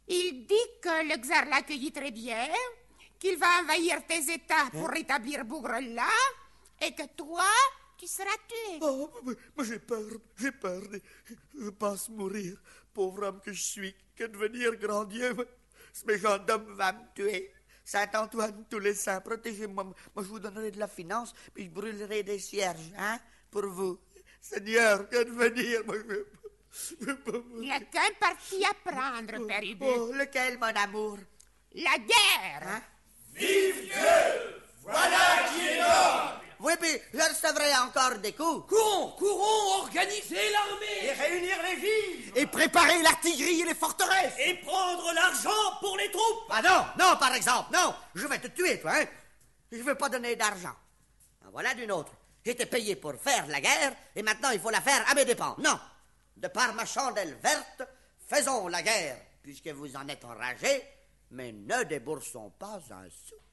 Il dit que le tsar l'accueillit très bien, qu'il va envahir tes États pour rétablir Bougrellah, et que toi, tu seras tué. Oh, moi j'ai peur. Je pense mourir, pauvre homme que je suis. Que devenir, grand Dieu? Ce méchant homme va me tuer. Saint-Antoine, tous les saints, protégez-moi. Moi, je vous donnerai de la finance, puis je brûlerai des cierges, hein, pour vous. Seigneur, que devenir? Moi, je veux pas mourir. Il n'y a qu'un parti à prendre, Père Ubu. Oh, lequel, mon amour? La guerre. Hein? Vive Dieu! Voilà qui est noble! Oui, puis je recevrai encore des coups. Courons, organiser l'armée! Et réunir les vivres! Et préparer l'artillerie et les forteresses! Et prendre l'argent pour les troupes! Ah non, par exemple, non. Je vais te tuer, toi, hein. Je veux pas donner d'argent. En voilà d'une autre. J'étais payé pour faire la guerre, et maintenant il faut la faire à mes dépens. Non. De par ma chandelle verte, faisons la guerre, puisque vous en êtes enragés, mais ne déboursons pas un sou.